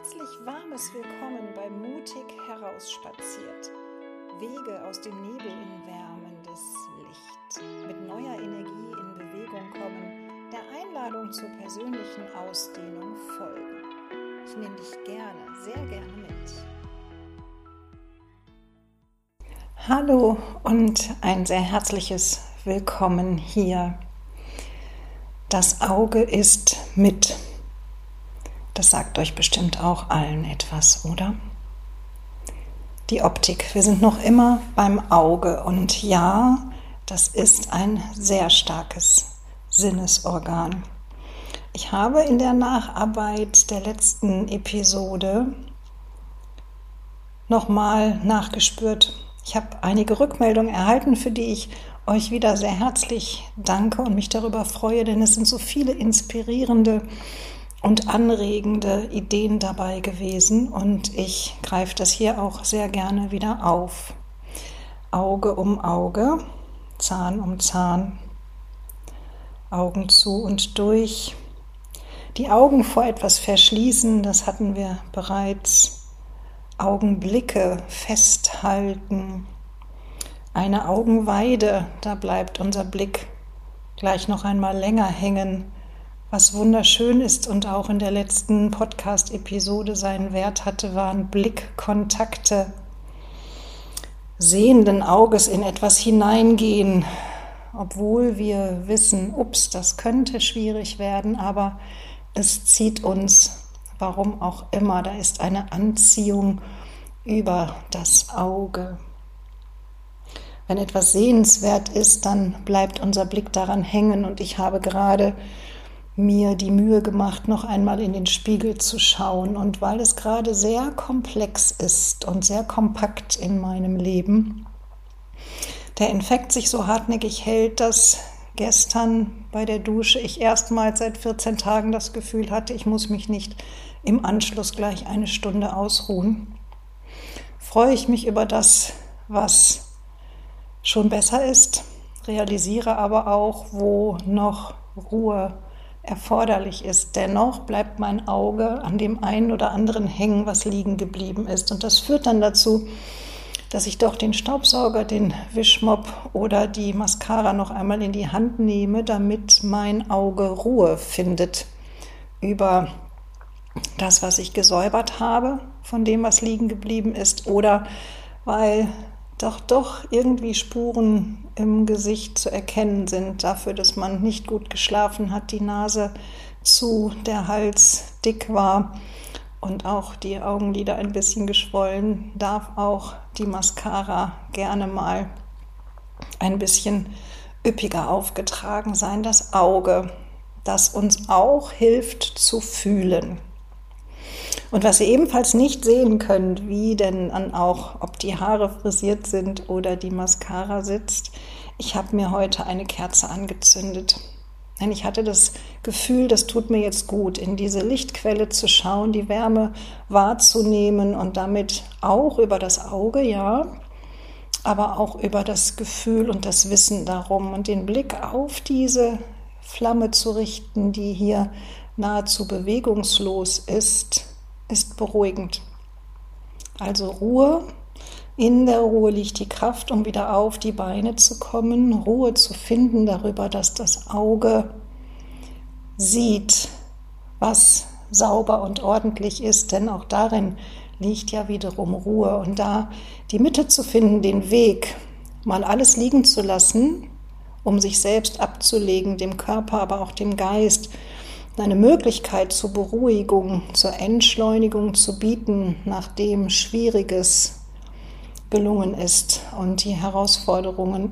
herzlich warmes Willkommen bei Mutig herausspaziert. Wege aus dem Nebel in wärmendes Licht. Mit neuer Energie in Bewegung kommen, der Einladung zur persönlichen Ausdehnung folgen. Ich nehme dich gerne, sehr gerne mit. Hallo und ein sehr herzliches Willkommen hier. Das Auge ist mit. Das sagt euch bestimmt auch allen etwas, oder? Die Optik. Wir sind noch immer beim Auge. Und ja, das ist ein sehr starkes Sinnesorgan. Ich habe in der Nacharbeit der letzten Episode nochmal nachgespürt. Ich habe einige Rückmeldungen erhalten, für die ich euch wieder sehr herzlich danke und mich darüber freue, denn es sind so viele inspirierende und anregende Ideen dabei gewesen und ich greife das hier auch sehr gerne wieder auf. Auge um Auge, Zahn um Zahn, Augen zu und durch. Die Augen vor etwas verschließen, das hatten wir bereits. Augenblicke festhalten. Eine Augenweide, da bleibt unser Blick gleich noch einmal länger hängen. Was wunderschön ist und auch in der letzten Podcast-Episode seinen Wert hatte, waren Blickkontakte, sehenden Auges in etwas hineingehen, obwohl wir wissen, ups, das könnte schwierig werden, aber es zieht uns, warum auch immer, da ist eine Anziehung über das Auge. Wenn etwas sehenswert ist, dann bleibt unser Blick daran hängen und ich habe gerade mir die Mühe gemacht, noch einmal in den Spiegel zu schauen. Und weil es gerade sehr komplex ist und sehr kompakt in meinem Leben, der Infekt sich so hartnäckig hält, dass gestern bei der Dusche ich erstmals seit 14 Tagen das Gefühl hatte, ich muss mich nicht im Anschluss gleich eine Stunde ausruhen, freue ich mich über das, was schon besser ist, realisiere aber auch, wo noch Ruhe erforderlich ist. Dennoch bleibt mein Auge an dem einen oder anderen hängen, was liegen geblieben ist. Und das führt dann dazu, dass ich doch den Staubsauger, den Wischmopp oder die Mascara noch einmal in die Hand nehme, damit mein Auge Ruhe findet über das, was ich gesäubert habe, von dem, was liegen geblieben ist, oder weil doch irgendwie Spuren im Gesicht zu erkennen sind, dafür, dass man nicht gut geschlafen hat, die Nase zu, der Hals dick war und auch die Augenlider ein bisschen geschwollen, darf auch die Mascara gerne mal ein bisschen üppiger aufgetragen sein, das Auge, das uns auch hilft zu fühlen. Und was ihr ebenfalls nicht sehen könnt, wie denn auch, ob die Haare frisiert sind oder die Mascara sitzt, ich habe mir heute eine Kerze angezündet. Denn ich hatte das Gefühl, das tut mir jetzt gut, in diese Lichtquelle zu schauen, die Wärme wahrzunehmen und damit auch über das Auge, ja, aber auch über das Gefühl und das Wissen darum und den Blick auf diese Flamme zu richten, die hier nahezu bewegungslos ist beruhigend. Also Ruhe, in der Ruhe liegt die Kraft, um wieder auf die Beine zu kommen, Ruhe zu finden darüber, dass das Auge sieht, was sauber und ordentlich ist, denn auch darin liegt ja wiederum Ruhe. Und da die Mitte zu finden, den Weg, mal alles liegen zu lassen, um sich selbst abzulegen, dem Körper, aber auch dem Geist, eine Möglichkeit zur Beruhigung, zur Entschleunigung zu bieten, nachdem Schwieriges gelungen ist und die Herausforderungen,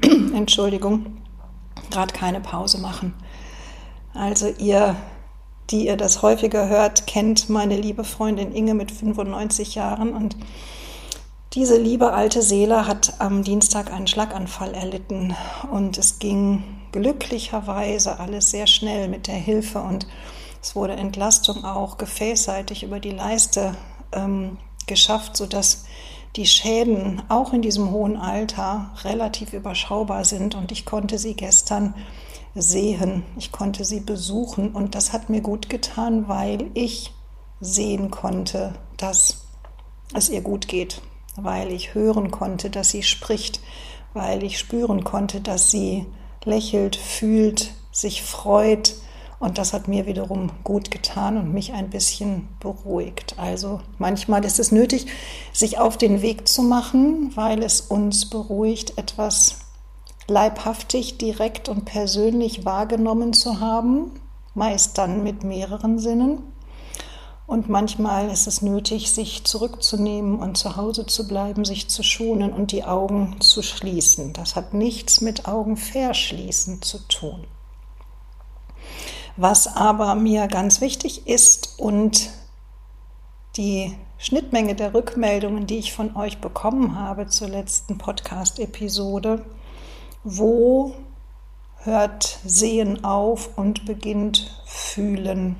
gerade keine Pause machen. Also ihr, die ihr das häufiger hört, kennt meine liebe Freundin Inge mit 95 Jahren und diese liebe alte Seele hat am Dienstag einen Schlaganfall erlitten und es ging glücklicherweise alles sehr schnell mit der Hilfe und es wurde Entlastung auch gefäßseitig über die Leiste geschafft, sodass die Schäden auch in diesem hohen Alter relativ überschaubar sind und ich konnte sie gestern sehen, ich konnte sie besuchen und das hat mir gut getan, weil ich sehen konnte, dass es ihr gut geht, weil ich hören konnte, dass sie spricht, weil ich spüren konnte, dass sie lächelt, fühlt, sich freut. Und das hat mir wiederum gut getan und mich ein bisschen beruhigt. Also manchmal ist es nötig, sich auf den Weg zu machen, weil es uns beruhigt, etwas leibhaftig, direkt und persönlich wahrgenommen zu haben, meist dann mit mehreren Sinnen. Und manchmal ist es nötig, sich zurückzunehmen und zu Hause zu bleiben, sich zu schonen und die Augen zu schließen. Das hat nichts mit Augen verschließen zu tun. Was aber mir ganz wichtig ist und die Schnittmenge der Rückmeldungen, die ich von euch bekommen habe zur letzten Podcast-Episode, wo hört Sehen auf und beginnt Fühlen?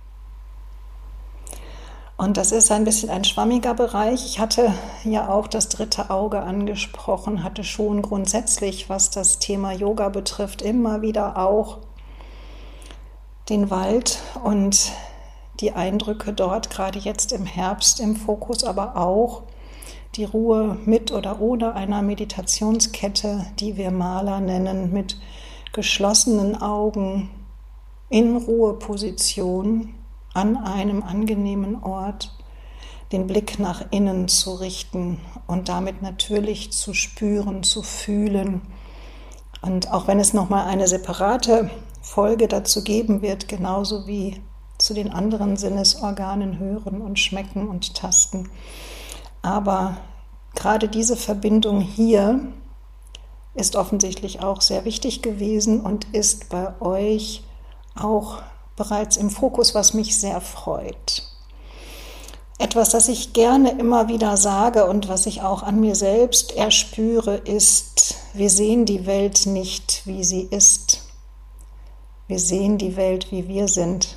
Und das ist ein bisschen ein schwammiger Bereich. Ich hatte ja auch das dritte Auge angesprochen, hatte schon grundsätzlich, was das Thema Yoga betrifft, immer wieder auch den Wald und die Eindrücke dort, gerade jetzt im Herbst im Fokus, aber auch die Ruhe mit oder ohne einer Meditationskette, die wir Mala nennen, mit geschlossenen Augen in Ruheposition an einem angenehmen Ort den Blick nach innen zu richten und damit natürlich zu spüren, zu fühlen. Und auch wenn es nochmal eine separate Folge dazu geben wird, genauso wie zu den anderen Sinnesorganen hören und schmecken und tasten. Aber gerade diese Verbindung hier ist offensichtlich auch sehr wichtig gewesen und ist bei euch auch bereits im Fokus, was mich sehr freut. Etwas, das ich gerne immer wieder sage und was ich auch an mir selbst erspüre, ist, wir sehen die Welt nicht, wie sie ist. Wir sehen die Welt, wie wir sind.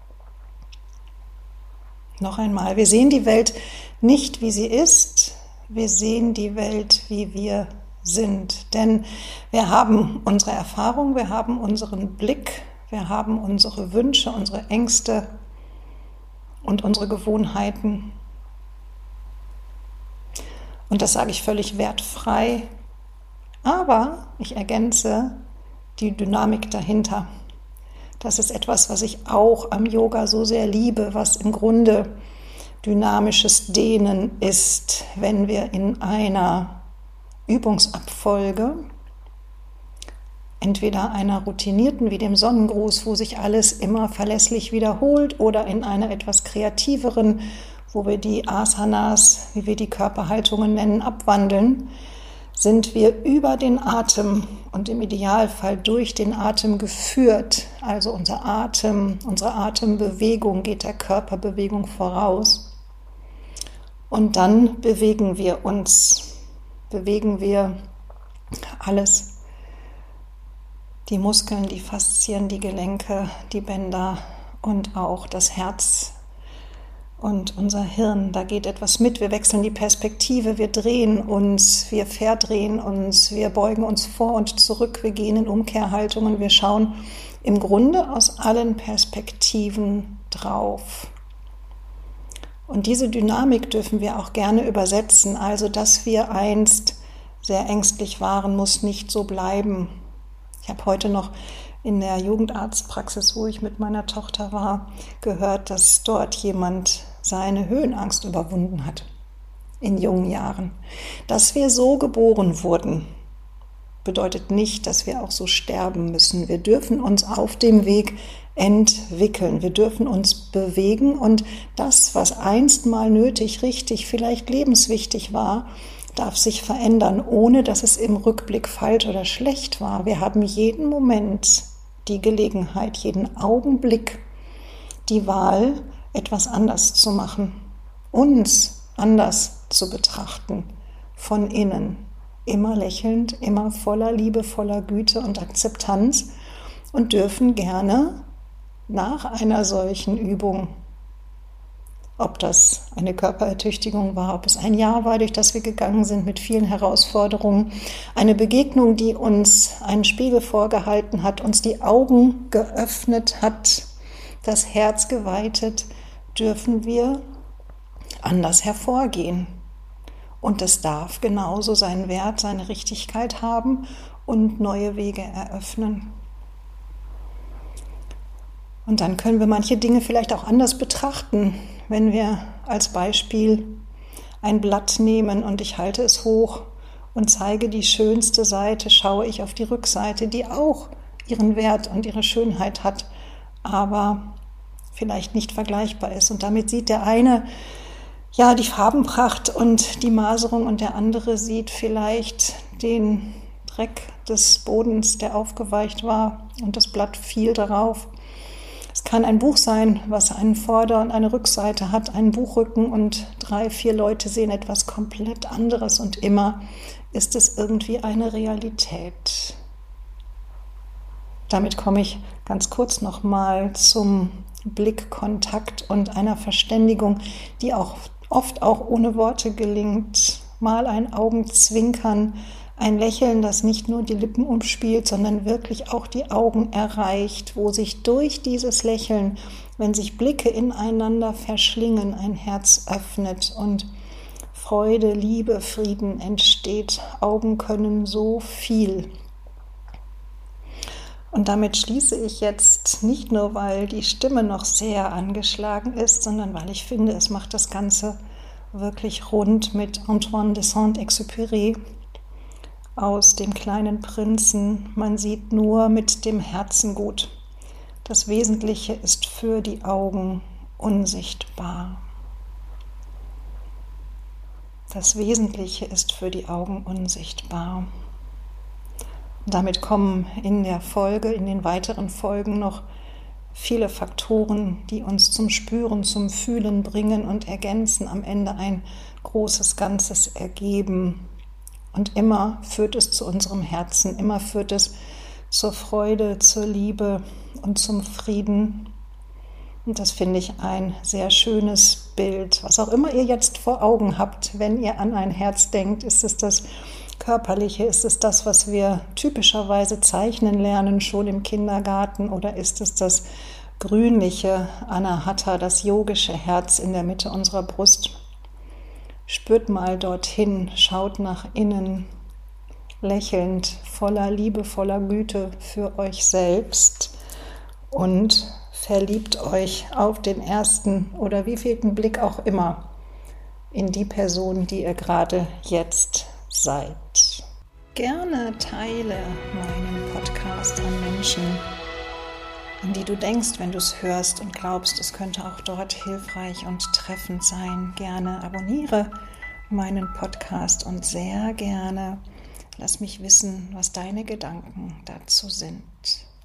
Noch einmal, wir sehen die Welt nicht, wie sie ist, wir sehen die Welt, wie wir sind. Denn wir haben unsere Erfahrung, wir haben unseren Blick, wir haben unsere Wünsche, unsere Ängste und unsere Gewohnheiten. Und das sage ich völlig wertfrei, aber ich ergänze die Dynamik dahinter. Das ist etwas, was ich auch am Yoga so sehr liebe, was im Grunde dynamisches Dehnen ist, wenn wir in einer Übungsabfolge, entweder einer routinierten wie dem Sonnengruß, wo sich alles immer verlässlich wiederholt, oder in einer etwas kreativeren, wo wir die Asanas, wie wir die Körperhaltungen nennen, abwandeln, sind wir über den Atem und im Idealfall durch den Atem geführt. Also unser Atem, unsere Atembewegung geht der Körperbewegung voraus. Und dann bewegen wir alles. Die Muskeln, die Faszien, die Gelenke, die Bänder und auch das Herz und unser Hirn. Da geht etwas mit. Wir wechseln die Perspektive, wir drehen uns, wir verdrehen uns, wir beugen uns vor und zurück, wir gehen in Umkehrhaltungen, wir schauen im Grunde aus allen Perspektiven drauf. Und diese Dynamik dürfen wir auch gerne übersetzen. Also, dass wir einst sehr ängstlich waren, muss nicht so bleiben. Ich habe heute noch in der Jugendarztpraxis, wo ich mit meiner Tochter war, gehört, dass dort jemand seine Höhenangst überwunden hat in jungen Jahren. Dass wir so geboren wurden, bedeutet nicht, dass wir auch so sterben müssen. Wir dürfen uns auf dem Weg entwickeln. Wir dürfen uns bewegen und das, was einst mal nötig, richtig, vielleicht lebenswichtig war, darf sich verändern, ohne dass es im Rückblick falsch oder schlecht war. Wir haben jeden Moment die Gelegenheit, jeden Augenblick die Wahl, etwas anders zu machen, uns anders zu betrachten, von innen, immer lächelnd, immer voller Liebe, voller Güte und Akzeptanz und dürfen gerne nach einer solchen Übung, ob das eine Körperertüchtigung war, ob es ein Jahr war, durch das wir gegangen sind mit vielen Herausforderungen, eine Begegnung, die uns einen Spiegel vorgehalten hat, uns die Augen geöffnet hat, das Herz geweitet, dürfen wir anders hervorgehen. Und es darf genauso seinen Wert, seine Richtigkeit haben und neue Wege eröffnen. Und dann können wir manche Dinge vielleicht auch anders betrachten, wenn wir als Beispiel ein Blatt nehmen und ich halte es hoch und zeige die schönste Seite, schaue ich auf die Rückseite, die auch ihren Wert und ihre Schönheit hat, aber vielleicht nicht vergleichbar ist. Und damit sieht der eine ja die Farbenpracht und die Maserung und der andere sieht vielleicht den Dreck des Bodens, der aufgeweicht war und das Blatt fiel darauf. Es kann ein Buch sein, was einen Vorder- und eine Rückseite hat, einen Buchrücken und 3, 4 Leute sehen etwas komplett anderes und immer ist es irgendwie eine Realität. Damit komme ich ganz kurz nochmal zum Blickkontakt und einer Verständigung, die auch oft auch ohne Worte gelingt. Mal ein Augenzwinkern, ein Lächeln, das nicht nur die Lippen umspielt, sondern wirklich auch die Augen erreicht, wo sich durch dieses Lächeln, wenn sich Blicke ineinander verschlingen, ein Herz öffnet und Freude, Liebe, Frieden entsteht. Augen können so viel. Und damit schließe ich jetzt nicht nur, weil die Stimme noch sehr angeschlagen ist, sondern weil ich finde, es macht das Ganze wirklich rund mit Antoine de Saint-Exupéry aus dem kleinen Prinzen. Man sieht nur mit dem Herzen gut. Das Wesentliche ist für die Augen unsichtbar. Das Wesentliche ist für die Augen unsichtbar. Damit kommen in der Folge, in den weiteren Folgen noch viele Faktoren, die uns zum Spüren, zum Fühlen bringen und ergänzen, am Ende ein großes Ganzes ergeben. Und immer führt es zu unserem Herzen, immer führt es zur Freude, zur Liebe und zum Frieden. Und das finde ich ein sehr schönes Bild. Was auch immer ihr jetzt vor Augen habt, wenn ihr an ein Herz denkt, ist es das Körperliche, ist es das, was wir typischerweise zeichnen lernen, schon im Kindergarten, oder ist es das grünliche Anahata, das yogische Herz in der Mitte unserer Brust? Spürt mal dorthin, schaut nach innen, lächelnd, voller Liebe, voller Güte für euch selbst und verliebt euch auf den ersten oder wievielten Blick auch immer in die Person, die ihr gerade jetzt seid. Gerne teile meinen Podcast an Menschen, an die du denkst, wenn du es hörst und glaubst, es könnte auch dort hilfreich und treffend sein. Gerne abonniere meinen Podcast und sehr gerne lass mich wissen, was deine Gedanken dazu sind.